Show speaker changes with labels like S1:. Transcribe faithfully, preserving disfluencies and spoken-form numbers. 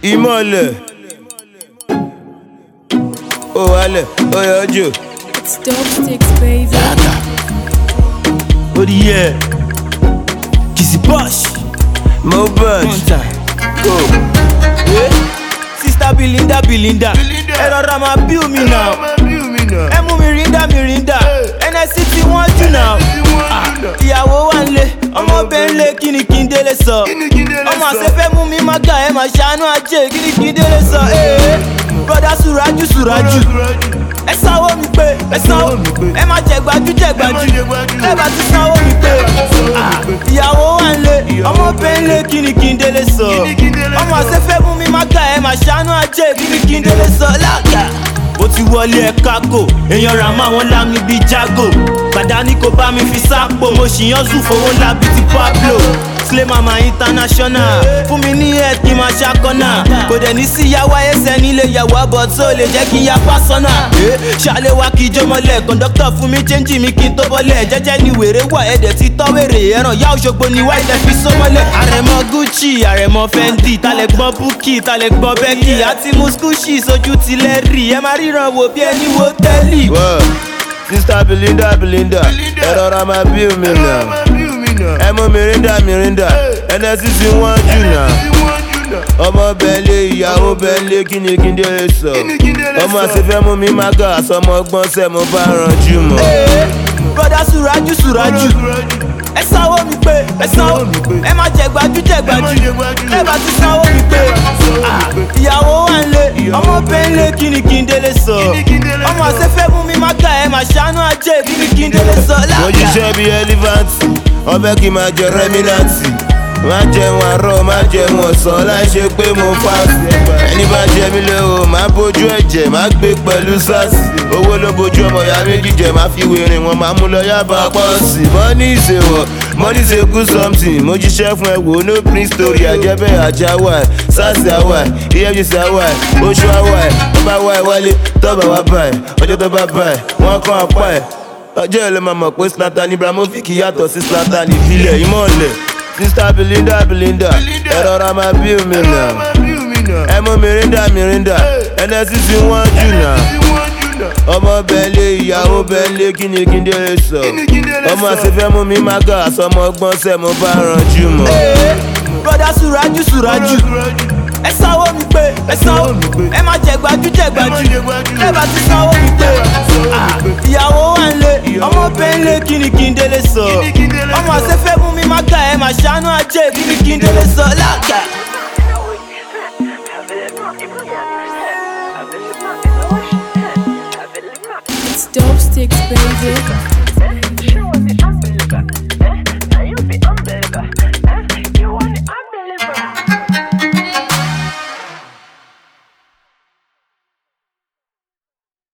S1: Ìmọ̀lẹ̀ ó wálẹ̀ ó yọjú.
S2: It's dope sticks, baby.
S3: What do you hear? Kissy Bosh.
S1: Mo bunch.
S3: One time.
S1: Go.
S3: Yeah. Sister Belinda, Belinda. Ẹ rọra máa bíu mi náà. Ẹ mú Mirinda, Mirinda. N S C tí wọ́n jù náà. Ìyàwó wà nílé, ọmọ bẹ́ẹ̀ ń lé kíni kí n délé sọ. Ọmọ àṣẹfẹ́ mú mi má ga ẹ̀ máa ṣàánú ajé kíni kí n délé sọ. Broda Suraju, Suraju. Ẹ sanwó mi pé, ẹ sanwó, ẹ má jẹ gbajú jẹ gbajú. Ẹ bá ti sanwó mi pé. Ìyàwó wà nílé, ọmọ bẹ́ẹ̀ ń lé kíni kí n délé sọ. Ọmọ àṣẹfẹ́ mú mi má ga ẹ̀ máa ṣàánú ajé kíni kí n délé sọ. Lága ó ti wọlé ẹ kákò, èèyàn rà má wọn lámì bíi jago. Gbàdá ní kò bá mi fi sápò, mo ṣì yan zù fowó ńlá bíi ti Pablo. Slay Mama International, fún mi ní head kí n máa ṣàkọ́nà. Kò dẹ̀ ní sí yàwá ẹsẹ̀ nílé yàwó àbọ̀ tó lè jẹ́ kí n ya pásánà. Ṣàlẹ̀ wa kí ijó mọ́lẹ̀, kọ̀ńdọ́kítọ̀ fún mi chẹ́ńjì mi kí n tó bọ́lẹ̀. Jẹ́jẹ́ ni wèrè wà ẹ̀dẹ̀ ti tọ́ wèrè, ẹran yá Òṣogbo ni wá ilẹ̀ fi só mọ́lẹ̀. Àrẹ̀mọ Gucci, àrẹ̀mọ Fendi, talẹ̀ gbọ́n Bukky, talẹ̀ gbọ́n Becky, àti Muskushi sojú tilẹ̀ rí. Ẹ máa ríran wò bí ẹni wo tẹ́lì.
S1: Sister Belinda, Belinda. Ẹ rọra máa bíu mi náà. Ẹ mú Mirinda, Mirinda. N S C tí wọ́n jù náà. Ọmọ bẹ́ẹ̀lẹ̀ ìyàwó bẹ́ẹ̀lẹ̀ kíni kí n délé sọ. Ọmọ àṣẹfẹ́ mú mi má ga àsọmọ gbọ́n sẹ́ mo bá ranjú mọ́.
S3: Broda Suraju, Suraju. Ẹ sanwó mi pé, ẹ sanwó, ẹ má jẹ gbajú jẹ gbajú. Ẹ bá ti sanwó mi pé. Ìyàwó wà nílé, ọmọ bẹ́ẹ̀ ń lé kíni kí n délé sọ. Ọmọ àṣẹfẹ́ mú mi má ga ẹ̀ máa ṣàánú ajé kíni kí n délé sọ.
S1: Mo jíṣẹ́ bí ẹlífáǹtì, ọbẹ̀ kí n máa jẹ rẹ́mínáǹtì. Má jẹun àárọ̀, má jẹun ọ̀sán láì ṣe pé mo fásì. Ẹni bá jẹ mí lóhùn, má bójú ẹ̀jẹ̀, má gbé pẹ̀lú sásì. Owó ló bójú ọmọ ìyá méjì jẹ, má fi wèrè wọn, má mú lọ yábà pọ́ọ̀sì. Money is a word, money is a good something. Mo jíṣẹ́ fún ẹ wò, no print story, àjẹbẹ́ àjà wà. Sásì àwà, E F G C àwà, oṣù àwà, tọ́ba wà ẹ̀ wálé, tọ́ba wà báyìí, ọjọ́ tọ́ba báyìí, wọ́n kàn apá ẹ̀. Ọjọ́ ìlú máa mọ̀ pé Zlatan Ibrahimovic yàtọ̀ sí Zlatan ìbílẹ̀ Ìmọ̀lẹ̀. Sister Belinda, Belinda. Ẹ rọra máa bíu mi náà. Ẹ mú Mirinda, Mirinda. N S C tí wọ́n jù náà. Ọmọ bẹ́ẹ̀lẹ̀ ìyàwó bẹ́ẹ̀lẹ̀ kíni kí n délé sọ. Ọmọ àṣẹfẹ́ mú mi má ga àsọmọ gbọ́n sẹ́ mo bá ranjú mọ́.
S3: Broda Suraju, Suraju. Ẹ sanwó mi pé, ẹ sanwó, ẹ má jẹ gbajú jẹ gbajú. Ẹ bá ti sanwó mi pé. Ìyàwó wà nílé, ọmọ bẹ́ẹ̀ ń lé kíni kí n délé sọ. Ọmọ àṣẹfẹ́ mú mi má ga ẹ̀ máa ṣàánú ajé kíni kí n délé sọ. Lága.
S2: It's dope sticks, baby.